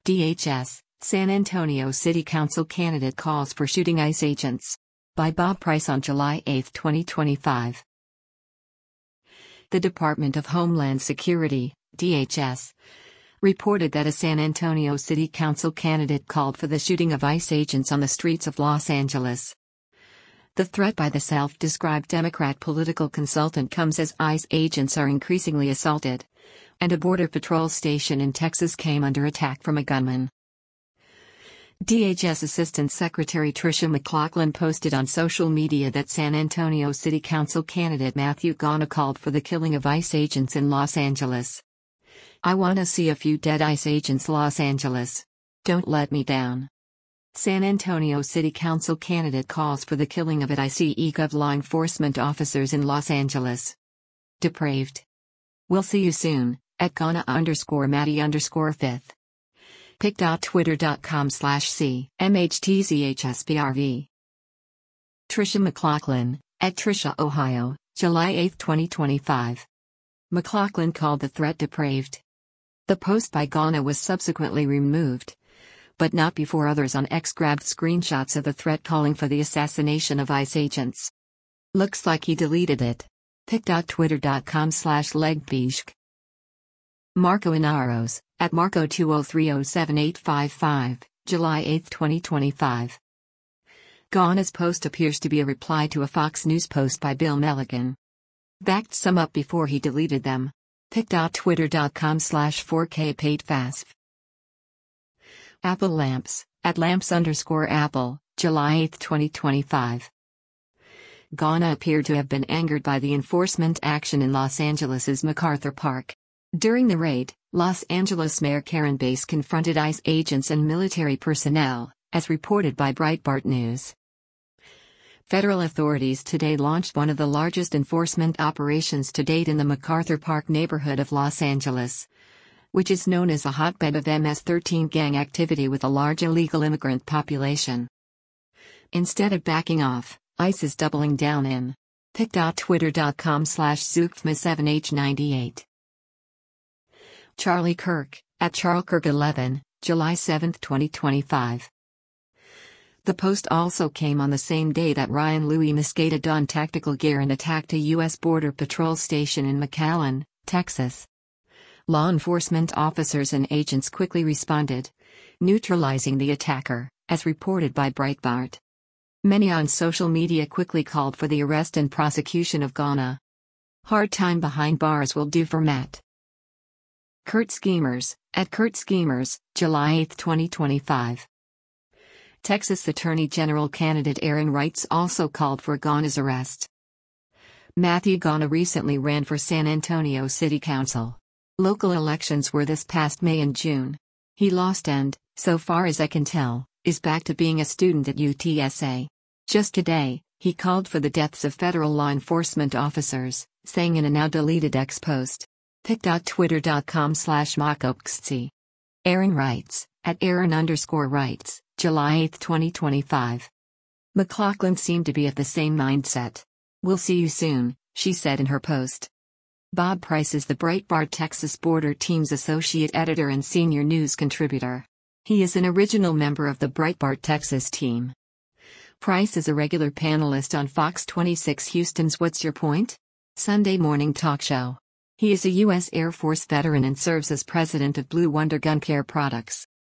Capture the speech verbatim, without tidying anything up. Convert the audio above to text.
D H S, San Antonio City Council candidate calls for shooting ICE agents. By Bob Price on July eighth, twenty twenty-five. The Department of Homeland Security, D H S, reported that a San Antonio City Council candidate called for the shooting of ICE agents on the streets of Los Angeles. The threat by the self-described Democrat political consultant comes as ICE agents are increasingly assaulted, and a Border Patrol station in Texas came under attack from a gunman. D H S Assistant Secretary Tricia McLachlan posted on social media that San Antonio City Council candidate Matthew Gauna called for the killing of ICE agents in Los Angeles. "I wanna see a few dead ICE agents, Los Angeles. Don't let me down." San Antonio City Council candidate calls for the killing of ICE Gov law enforcement officers in Los Angeles. Depraved. We'll see you soon, at Gauna underscore Matty underscore fifth. pic.twitter.com slash c mhtchsprv. Tricia McLachlan, at Tricia Ohio, July eighth, twenty twenty-five. McLachlan called the threat depraved. The post by Gauna was subsequently removed, but not before others on X grabbed screenshots of the threat calling for the assassination of ICE agents. Looks like he deleted it. pic.twitter.com slash legbishk. Marco Inaros, at Marco two oh three oh seven eight five five, July eighth, twenty twenty-five. Gauna's post appears to be a reply to a Fox News post by Bill Milligan. Backed some up before he deleted them. pic.twitter.com slash 4kpateFasf. Apple Lamps, at lamps underscore Apple, July eighth, twenty twenty-five. Gauna appeared to have been angered by the enforcement action in Los Angeles' MacArthur Park. During the raid, Los Angeles Mayor Karen Bass confronted ICE agents and military personnel, as reported by Breitbart News. Federal authorities today launched one of the largest enforcement operations to date in the MacArthur Park neighborhood of Los Angeles, which is known as a hotbed of M S thirteen gang activity with a large illegal immigrant population. Instead of backing off, ICE is doubling down in. pic.twitter.com slash zookfma7h ninety-eight. Charlie Kirk, at charlekirk eleven, July seventh, twenty twenty-five. The post also came on the same day that Ryan Louis Mosqueda donned tactical gear and attacked a U S Border Patrol station in McAllen, Texas. Law enforcement officers and agents quickly responded, neutralizing the attacker, as reported by Breitbart. Many on social media quickly called for the arrest and prosecution of Gauna. Hard time behind bars will do for Matt. Kurt Schemers, at Kurt Schemers, July eighth, twenty twenty-five. Texas Attorney General candidate Aaron Reitz also called for Gauna's arrest. Matthew Gauna recently ran for San Antonio City Council. Local elections were this past May and June. He lost and, so far as I can tell, is back to being a student at U T S A. Just today, he called for the deaths of federal law enforcement officers, saying in a now deleted X post. pic.twitter.com slash mockopxc. Aaron Reitz, at Aaron underscore Reitz, July eighth, twenty twenty-five. McLachlan seemed to be of the same mindset. "We'll see you soon," she said in her post. Bob Price is the Breitbart Texas Border Team's associate editor and senior news contributor. He is an original member of the Breitbart Texas team. Price is a regular panelist on Fox twenty-six Houston's What's Your Point? Sunday morning talk show. He is a U S Air Force veteran and serves as president of Blue Wonder Gun Care Products.